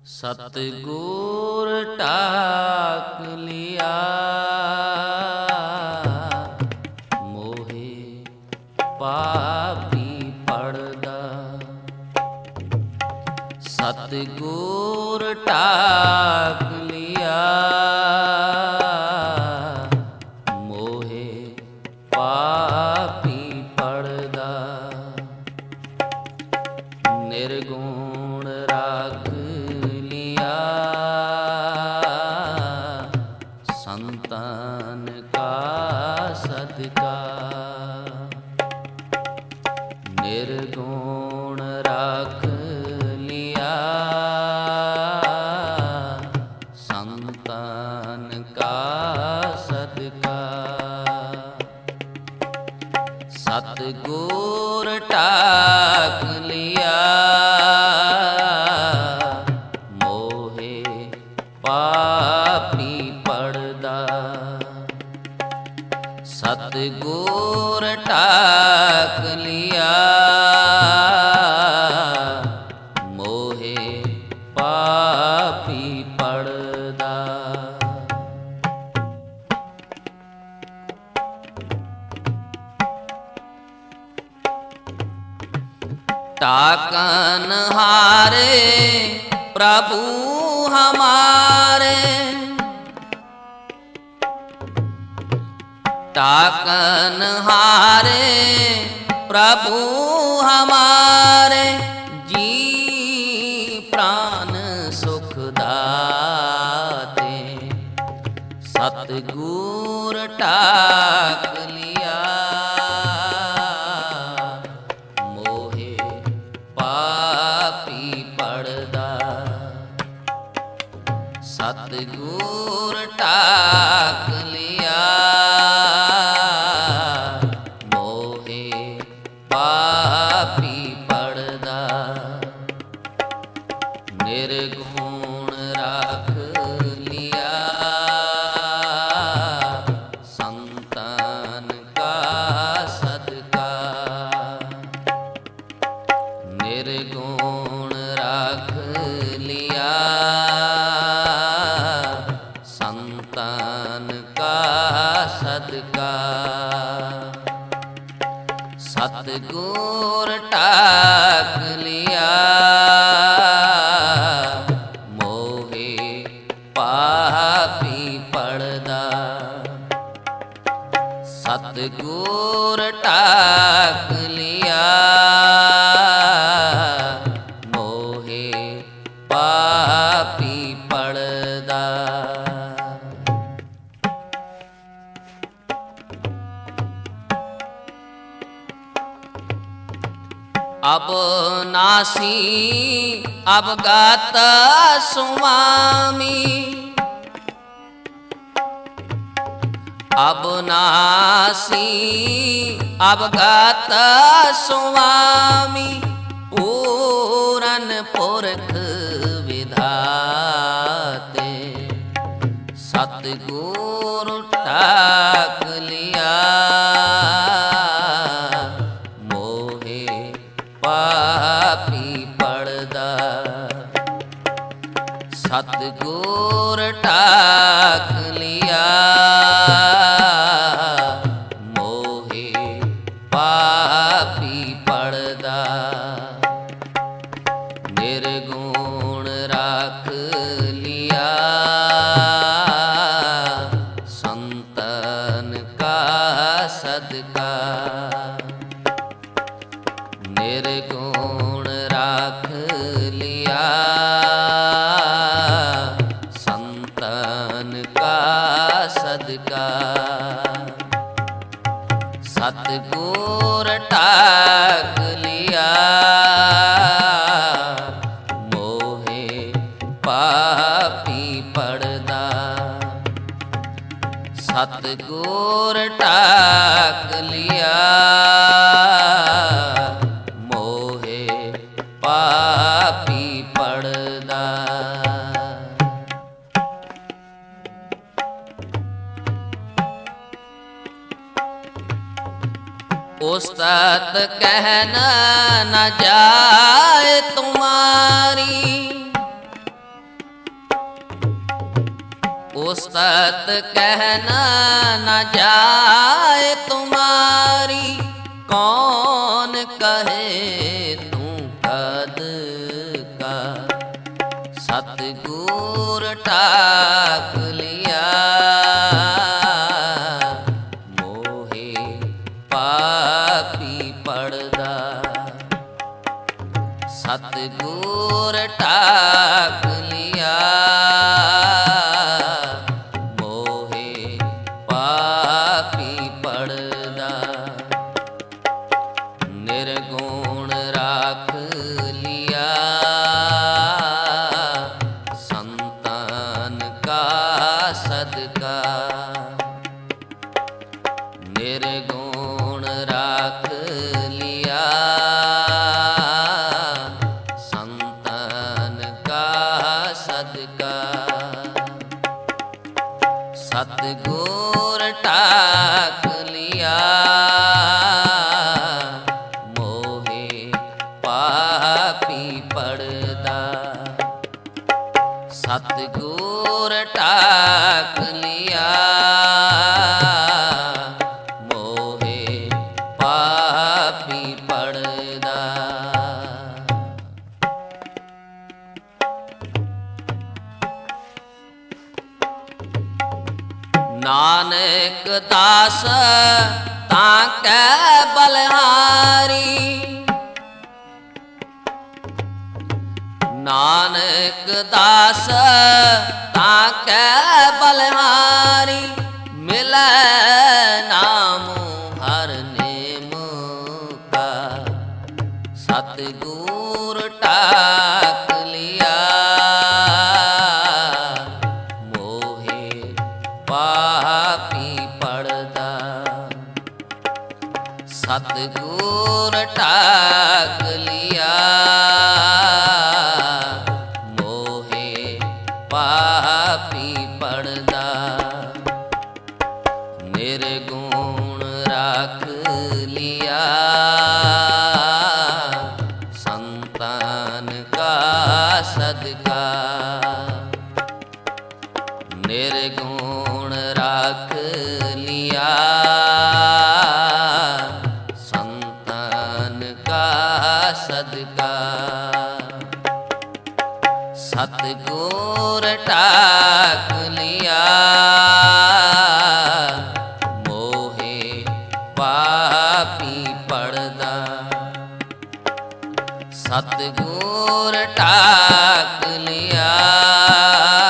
सतगुर टाक लिया मोहे पापी पड़दा। सतगुर टाक लिया मोहे पापी पड़दा। निर्गुण राख लिया संतान का सदका। निर्गुण राख लिया संतान का सदका। सतगुर टाक लिया मोहे पापी पड़दा। सतगुर टाक लिया मोहे पापी पड़दा। टाकन हारे प्रभु हमारे। टाकन हारे प्रभु हमारे। जी प्राण सुख दाते। सतगुर टाक लिया मोहे पापी पड़दा। सतगुर टाक लिया मोहे पापी पड़दा। निर्गुण राख लिया संतान का सदका। निर्गुण राख लिया संतान का सदका। सतगुर टाक लिया मोहे पापी पड़दा। सतगुर टाक लिया मोहे पापी पड़दा। अब नासी अब गाता स्वामी। अब नासी अब गाता स्वामी। पूरन पुरख विधाते। सतगुर टाक लिया मोहे पापी पड़दा। सतगुर टाक लिया मोहे पापी पड़दा। निर्गुण राख लिया संतान का सदका। निर्गुण राख लिया संतान का सदका। सतगुर टाक लिया मोहे पापी पड़दा। सतगुर टाक लिया मोहे पापी पड़दा। उस्तत कहना न जाए तुम्हारी। उस्तत कहना न जाए तुम्हारी, कौन कहे तू कद का। सतगुर टाक लिया मोहे पापी पड़दा। सतगुर टाक लिया मोहे पापी पड़दा। निर्गुण राख लिया संतान का सदका। निर्गुण राख लिया संतान का सदका। सतगुर टाक लिया मोहे पापी पड़दा। सतगुर टाक लिया मोहे पापी पड़दा। नानक दास ताकै बलिहारी। नानक दास ताकै बलिहारी। मिलै नाम हर नेम का। सतगुर टाक लिया मोहे पापी पड़दा। सतगुर टाक लिया मोहे पापी पड़दा। निर्गुण राख लिया संतान का सदका। निर्गुण राख लिया संतान का सदका। सतगुर टाक लिया मोहे पापी पड़दा। सतगुर टाक लिया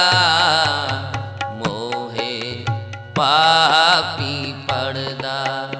मोहे पापी पड़दा।